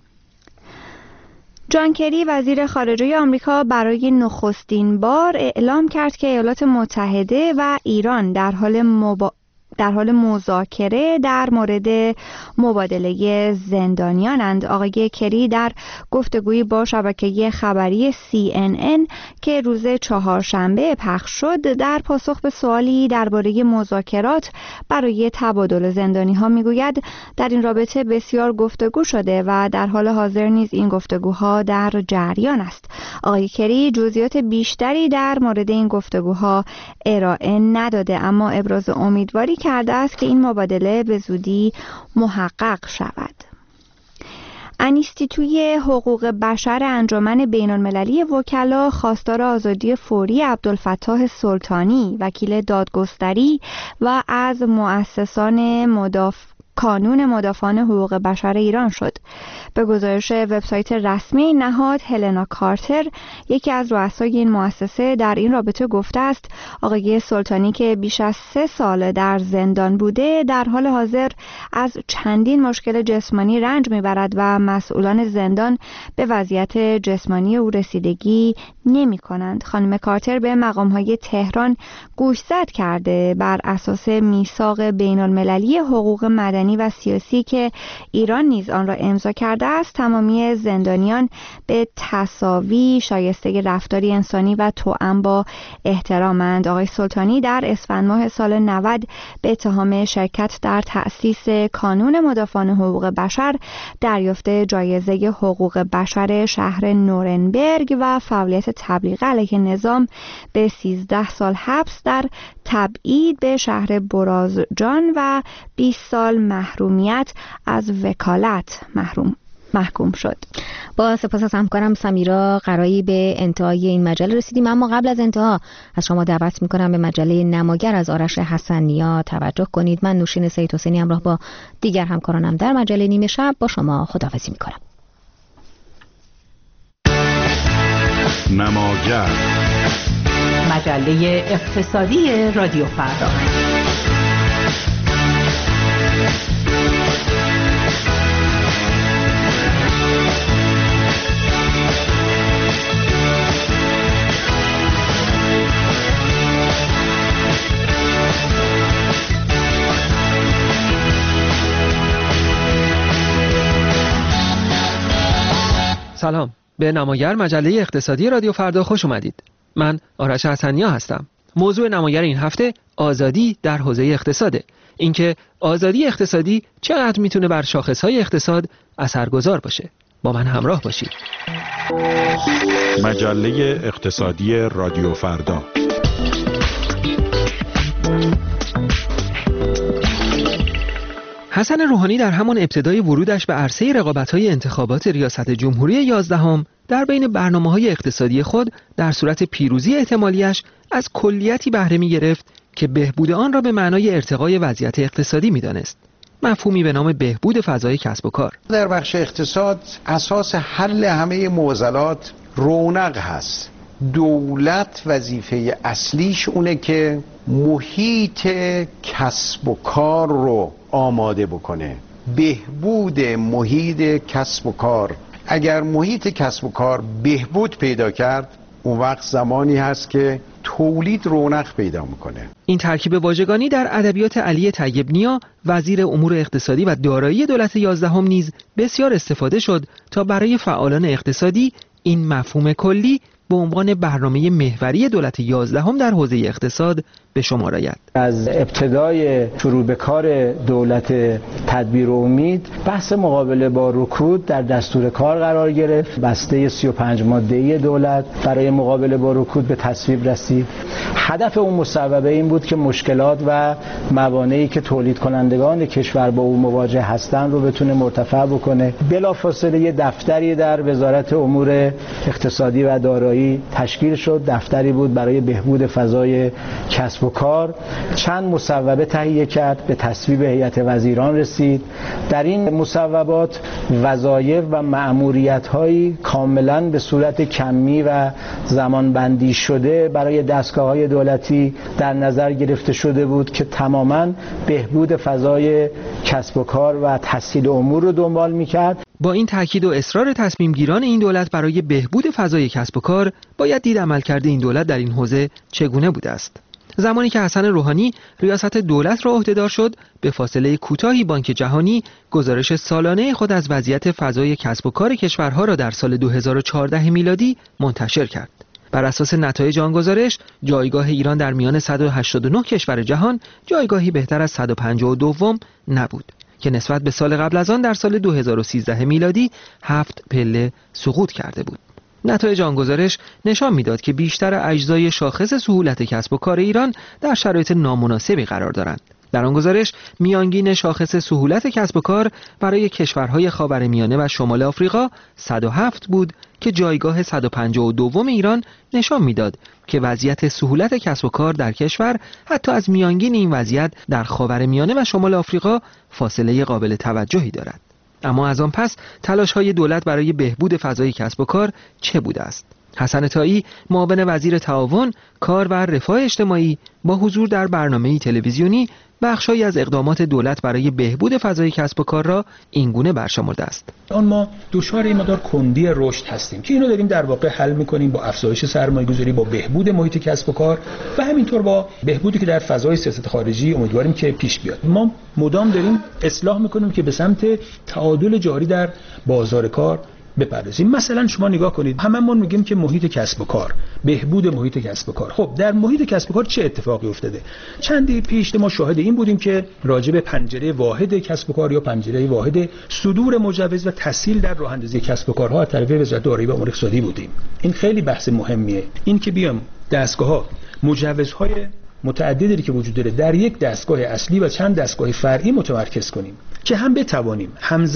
Speaker 2: جان کری وزیر خارجه آمریکا برای نخستین بار اعلام کرد که ایالات متحده و ایران در حال مذاکره در مورد مبادله زندانیانند. آقای کری در گفتگویی با شبکه خبری CNN که روز چهارشنبه پخش شد در پاسخ به سوالی درباره مذاکرات برای تبادل زندانی‌ها میگوید در این رابطه بسیار گفتگو شده و در حال حاضر نیز این گفتگوها در جریان است. آقای کری جزئیات بیشتری در مورد این گفتگوها ارائه نداده، اما ابراز امیدواری کرده است که این مبادله به زودی محقق شود. انیستیتوی حقوق بشر انجمن بین‌المللی وکلا خواستار آزادی فوری عبدالفتاح سلطانی، وکیل دادگستری و از مؤسسان کانون مدافعان حقوق بشر ایران شد. به گزارش وبسایت رسمی نهاد، هلنا کارتر یکی از رؤسای این مؤسسه در این رابطه گفته است آقای سلطانی که بیش از 3 سال در زندان بوده در حال حاضر از چندین مشکل جسمانی رنج میبرد و مسئولان زندان به وضعیت جسمانی او رسیدگی نمی کنند. خانم کارتر به مقامهای تهران گوشزد کرده بر اساس میثاق بین‌المللی حقوق مدنی مدنی و سیاسی که ایران نیز آن را امضا کرده است، تمامی زندانیان به تساوی شایسته رفتاری انسانی و توأم با احترامند. آقای سلطانی در اسفند ماه سال 90 به اتهام شرکت در تأسیس کانون مدافعان حقوق بشر، دریافت جایزه حقوق بشر شهر نورنبرگ و فعالیت تبلیغ علیه نظام به 13 سال حبس در تبعید به شهر برازجان و 20 سال محرومیت از وکالت محکوم شد.
Speaker 1: با سپاس از همکارم سمیرا قرایی به انتهای این مجله رسیدیم، اما قبل از انتها از شما دعوت میکنم به مجله نماگر از آرش حسن‌نیا توجه کنید. من نوشین سید حسینی همراه با دیگر همکارانم در مجله نیمه شب با شما خداحافظی میکنم.
Speaker 6: نماگر،
Speaker 21: مجله اقتصادی رادیو فردا.
Speaker 22: سلام، به نماگر مجله اقتصادی رادیو فردا خوش اومدید. من آرش حسن‌نیا هستم. موضوع نماگر این هفته آزادی در حوزه اقتصاده. اینکه آزادی اقتصادی چقدر میتونه بر شاخص‌های اقتصاد اثرگذار باشه. با من همراه باشید.
Speaker 6: مجله اقتصادی رادیو فردا.
Speaker 22: حسن روحانی در همان ابتدای ورودش به عرصه رقابت‌های انتخابات ریاست جمهوری 11 در بین برنامه‌های اقتصادی خود در صورت پیروزی احتمالیش از کلیتی بهره می‌گرفت که بهبود آن را به معنای ارتقای وضعیت اقتصادی می‌دانست. مفهومی به نام بهبود فضای کسب و کار.
Speaker 16: در بخش اقتصاد اساس حل همه معضلات رونق هست. دولت وظیفه اصلیش اونه که محیط کسب و کار رو آماده بکنه. بهبود محیط کسب و کار، اگر محیط کسب و کار بهبود پیدا کرد، اون وقت زمانی هست که تولید رونق پیدا میکنه.
Speaker 22: این ترکیب واژگانی در ادبیات علی طیب نیا وزیر امور اقتصادی و دارایی دولت 11 نیز بسیار استفاده شد تا برای فعالان اقتصادی این مفهوم کلی به عنوان برنامه محوری دولت 11 در حوزه اقتصاد به شمار آید.
Speaker 23: از ابتدای شروع به کار دولت تدبیر و امید بحث مقابله با رکود در دستور کار قرار گرفت. بسته 35 ماده‌ای دولت برای مقابله با رکود به تصویب رسید. هدف اون مصوبه این بود که مشکلات و موانعی که تولید کنندگان کشور با اون مواجه هستند رو بتونه مرتفع بکنه. بلافاصله یه دفتری در وزارت امور اقتصادی و دارایی تشکیل شد. دفتری بود برای بهبود فضای کسب و کار. چند مصوبه تهیه کرد، به تصویب هیئت وزیران رسید. در این مصوبات وظایف و مأموریت‌هایی کاملاً به صورت کمی و زمانبندی شده برای دستگاه‌های دولتی در نظر گرفته شده بود که تماماً بهبود فضای کسب و کار و تسهیل امور رو دنبال می‌کرد.
Speaker 22: با این تاکید و اصرار تصمیم گیران این دولت برای بهبود فضای کسب و کار، باید دید عملکرد این دولت در این حوزه چگونه بوده است. زمانی که حسن روحانی ریاست دولت را عهدهدار شد، به فاصله کوتاهی بانک جهانی گزارش سالانه خود از وضعیت فضای کسب و کار کشورها را در سال 2014 میلادی منتشر کرد. بر اساس نتایج آن گزارش، جایگاه ایران در میان 189 کشور جهان جایگاهی بهتر از 152 نبود که نسبت به سال قبل از آن در سال 2013 میلادی 7 پله سقوط کرده بود. نتایج آن گزارش نشان میداد که بیشتر اجزای شاخص سهولت کسب و کار ایران در شرایط نامناسبی قرار دارند. در آن گزارش میانگین شاخص سهولت کسب و کار برای کشورهای خاورمیانه و شمال آفریقا 107 بود که جایگاه 152 ایران نشان میداد که وضعیت سهولت کسب و کار در کشور حتی از میانگین این وضعیت در خاورمیانه و شمال آفریقا فاصله قابل توجهی دارد. اما از آن پس تلاش‌های دولت برای بهبود فضای کسب و کار چه بوده است؟ حسن طایی، معاون وزیر تعاون، کار و رفاه اجتماعی با حضور در برنامه‌ای تلویزیونی بخشایی از اقدامات دولت برای بهبود فضای کسب و کار را اینگونه برشمرده است.
Speaker 3: ما دچار این مقدار کندی رشد هستیم که اینو داریم در واقع حل می‌کنیم با افزایش سرمایه‌گذاری، با بهبود محیط کسب و کار و همینطور با بهبودی که در فضای سیاست خارجی امیدواریم که پیش بیاد. ما مدام داریم اصلاح می‌کنیم که به سمت تعادل جاری در بازار کار بپردازیم. مثلا شما نگاه کنید، هممون میگیم که محیط کسب و کار، بهبود محیط کسب و کار. خب در محیط کسب و کار چه اتفاقی افتاده؟ چندی پیش ما شاهد این بودیم که راجع به پنجره واحد کسب و کار یا پنجره واحد صدور مجوز و تسهیل در راه اندازی کسب و کارها از طرف وزارت دارایی و امور اقتصادی بودیم. این خیلی بحث مهمیه، این که بیام دستگاه‌ها مجوزهای متعددی که وجود داره در یک دستگاه اصلی و چند دستگاه فرعی متمرکز کنیم که هم بتوانیم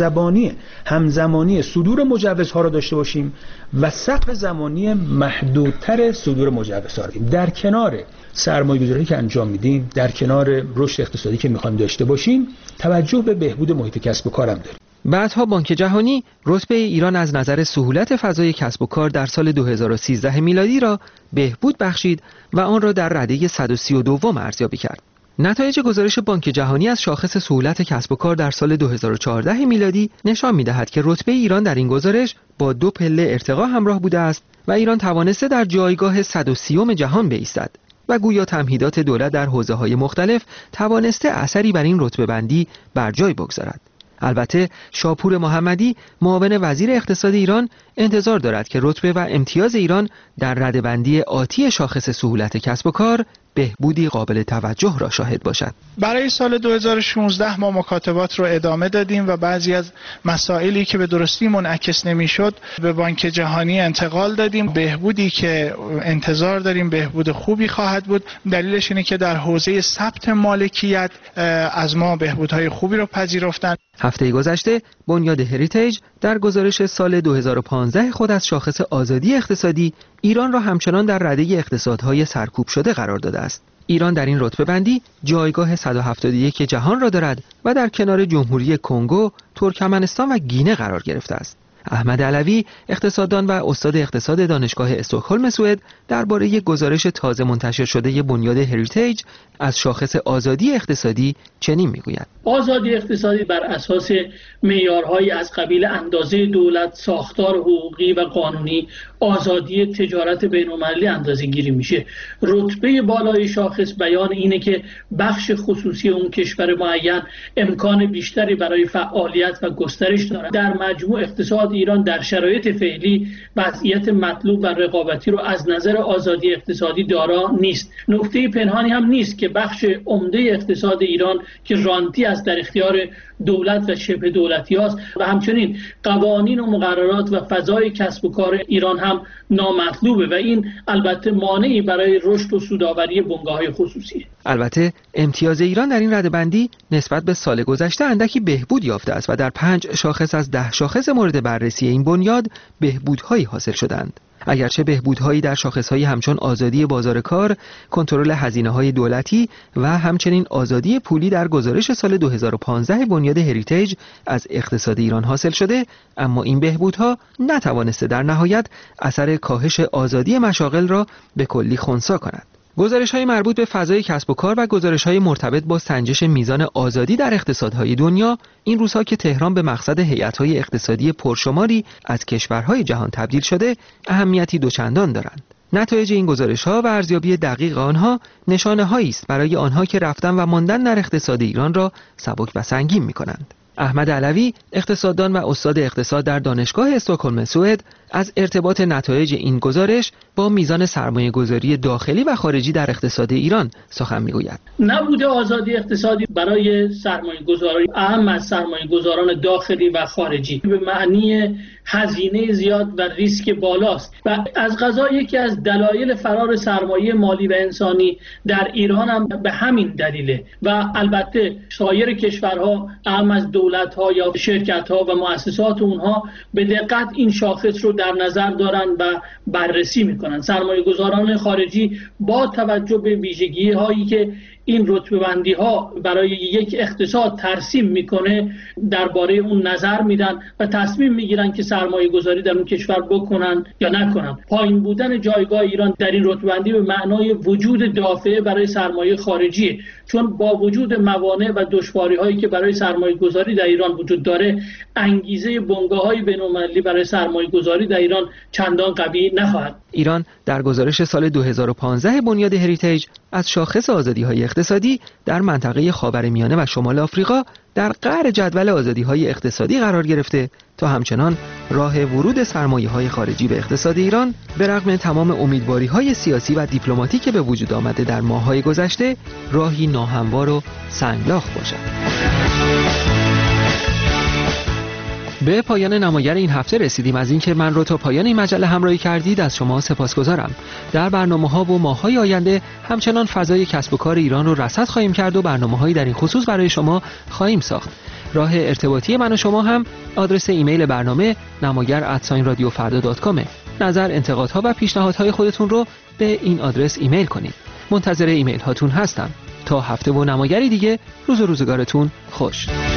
Speaker 3: همزمانی صدور مجوزها را داشته باشیم و سقف زمانی محدودتر صدور مجوزها را در کنار سرمایه‌گذاری که انجام میدیم، در کنار رشد اقتصادی که می‌خوایم داشته باشیم، توجه به بهبود محیط کسب و کار هم داریم.
Speaker 22: بعدها بانک جهانی رتبه ایران از نظر سهولت فضای کسب و کار در سال 2013 میلادی را بهبود بخشید و آن را در رده 132 ارزیابی کرد. نتایج گزارش بانک جهانی از شاخص سهولت کسب و کار در سال 2014 میلادی نشان می‌دهد که رتبه ایران در این گزارش با 2 پله ارتقا همراه بوده است و ایران توانسته در جایگاه 130 جهان بایستد و گویا تمهیدات دولت در حوزه‌های مختلف توانسته اثری بر این رتبه بندی بر جای بگذارد. البته شاپور محمدی معاون وزیر اقتصاد ایران انتظار دارد که رتبه و امتیاز ایران در رده‌بندی آتی شاخص سهولت کسب و کار بهبودی قابل توجه را شاهد باشد.
Speaker 4: برای سال 2016 ما مکاتبات رو ادامه دادیم و بعضی از مسائلی که به درستی منعکس نمیشد به بانک جهانی انتقال دادیم. بهبودی که انتظار داریم بهبود خوبی خواهد بود. دلیلش اینه که در حوزه ثبت مالکیت از ما بهبودهای خوبی رو پذیرفتند.
Speaker 22: هفته گذشته بنیاد هریتیج در گزارش سال 2015 خود از شاخص آزادی اقتصادی ایران را همچنان در رده اقتصادهای سرکوب شده قرار داده است. ایران در این رتبه بندی جایگاه 171 جهان را دارد و در کنار جمهوری کنگو، ترکمنستان و گینه قرار گرفته است. احمد علوی، اقتصاددان و استاد اقتصاد دانشگاه استکهلم سوئد، درباره یک گزارش تازه منتشر شده بنیاد هریتیج از شاخص آزادی اقتصادی چنین میگوید:
Speaker 8: آزادی اقتصادی بر اساس معیارهایی از قبیل اندازه دولت، ساختار حقوقی و قانونی، آزادی تجارت بین‌المللی اندازه‌گیری میشه. رتبه بالای شاخص بیان اینه که بخش خصوصی اون کشور معین امکان بیشتری برای فعالیت و گسترش دارد. در مجموع اقتصاد ایران در شرایط فعلی وضعیت مطلوب و رقابتی رو از نظر آزادی اقتصادی دارا نیست. نکته پنهانی هم نیست که بخش عمده اقتصاد ایران که رانتی است در اختیار دولت و شبه دولتی است و همچنین قوانین و مقررات و فضای کسب و کار ایران هم نامطلوبه و این البته مانعی برای رشد و سودآوری بنگاه‌های خصوصی.
Speaker 22: البته امتیاز ایران در این رده‌بندی نسبت به سال گذشته اندکی بهبود یافته است و در 5 شاخص از 10 شاخص مورد بررسی این بنیاد بهبودهایی حاصل شدند. اگرچه بهبودهایی در شاخص‌های همچون آزادی بازار کار، کنترل هزینه‌های دولتی و همچنین آزادی پولی در گزارش سال 2015 بنیاد هریتیج از اقتصاد ایران حاصل شده، اما این بهبودها نتوانسته در نهایت اثر کاهش آزادی مشاغل را به کلی خنثی کند. گزارش‌های مربوط به فضای کسب و کار و گزارش‌های مرتبط با سنجش میزان آزادی در اقتصادهای دنیا این روزها که تهران به مقصد هیئت‌های اقتصادی پرشماری از کشورهای جهان تبدیل شده، اهمیتی دوچندان دارند. نتایج این گزارش‌ها و ارزیابی دقیق آنها نشانه‌هایی است برای آنها که رفتن و ماندن در اقتصاد ایران را سبک و سنگین می‌کنند. احمد علوی، اقتصاددان و استاد اقتصاد در دانشگاه استکهلم سوئد، از ارتباط نتایج این گزارش با میزان سرمایه‌گذاری داخلی و خارجی در اقتصاد ایران سخن می‌گوید.
Speaker 8: نبوده آزادی اقتصادی برای سرمایه‌گذاران، اهم از سرمایه‌گذاران داخلی و خارجی، به معنی هزینه زیاد و ریسک بالاست و از قضا یکی از دلایل فرار سرمایه مالی و انسانی در ایران هم به همین دلیله و البته سایر کشورها، اهم از دولت‌ها یا شرکت‌ها و مؤسسات اونها به دقت این شاخص رو در نظر دارن و بررسی میکنن. سرمایه‌گذاران خارجی با توجه به ویژگی‌هایی که این رتبه بندی ها برای یک اقتصاد ترسیم میکنه درباره اون نظر میدن و تصمیم میگیرن که سرمایه گذاری در اون کشور بکنن یا نکنن. پایین بودن جایگاه ایران در این رتبه بندی به معنای وجود دافعه برای سرمایه خارجی، چون با وجود موانع و دشواری هایی که برای سرمایه گذاری در ایران وجود داره، انگیزه بنگاه های بین‌المللی برای سرمایه گذاری در ایران چندان قوی نخواهد.
Speaker 22: ایران در گزارش سال 2015 بنیاد هریتیج از شاخص آزادی‌های اقتصادی در منطقه خاورمیانه و شمال آفریقا در قعر جدول آزادی‌های اقتصادی قرار گرفته تا همچنان راه ورود سرمایه‌های خارجی به اقتصاد ایران به رغم تمام امیدواری‌های سیاسی و دیپلماتیک که به وجود آمده در ماه‌های گذشته راهی ناهموار و سنگلاخ باشد. به پایان نماگر این هفته رسیدیم. از اینکه من رو تا پایان این مجله همراهی کردید از شما سپاسگزارم. در برنامه‌ها و ماه‌های آینده همچنان فضای کسب و کار ایران رو رصد خواهیم کرد و برنامه‌هایی در این خصوص برای شما خواهیم ساخت. راه ارتباطی من و شما هم آدرس ایمیل برنامه namagar@radiofarda.com. نظر، انتقادها و پیشنهادهای خودتون رو به این آدرس ایمیل کنید. منتظر ایمیل هاتون هستم. تا هفته و نماگری دیگه، روز و روزگارتون خوش.